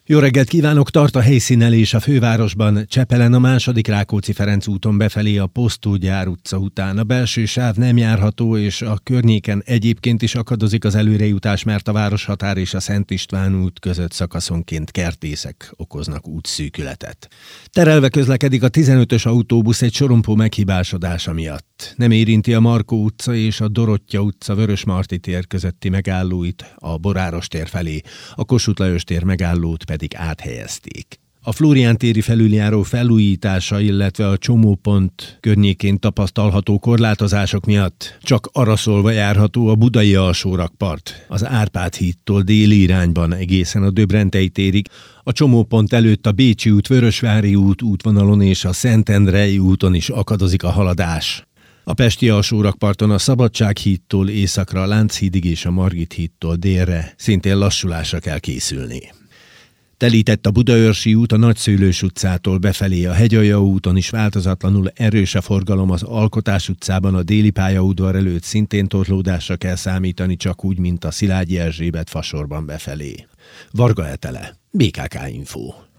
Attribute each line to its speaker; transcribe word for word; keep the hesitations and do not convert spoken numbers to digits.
Speaker 1: Jó reggelt kívánok, tart a helyszínelés a fővárosban. Csepelen a második Rákóczi-Ferenc úton befelé a Posztógyár utca után. A belső sáv nem járható, és a környéken egyébként is akadozik az előrejutás, mert a Városhatár és a Szent István út között szakaszonként kertészek okoznak útszűkületet. Terelve közlekedik a tizenötös autóbusz egy sorompó meghibásodása miatt. Nem érinti a Markó utca és a Dorottya utca Vörösmarty tér közötti megállóit a Boráros tér felé, a Kossuth Lajos tér megállót pedig áthelyezték. A Flórián téri felüljáró felújítása, illetve a csomópont környékén tapasztalható korlátozások miatt csak araszolva járható a budai alsórakpart, az Árpád hídtól déli irányban egészen a Döbrentei térig, a csomópont előtt a Bécsi út, Vörösvári út útvonalon és a Szentendrei úton is akadozik a haladás. A pesti alsórakparton a Szabadság hídtól északra a Lánchídig és a Margit hídtól délre szintén lassulásra kell készülni. Telített a Budaörsi út a Nagyszőlős utcától befelé, a Hegyalja úton is változatlanul erős a forgalom, az Alkotás utcában a déli pályaudvar előtt szintén torlódásra kell számítani, csak úgy, mint a Szilágyi Erzsébet fasorban befelé. Varga Etele, bé ká ká Info.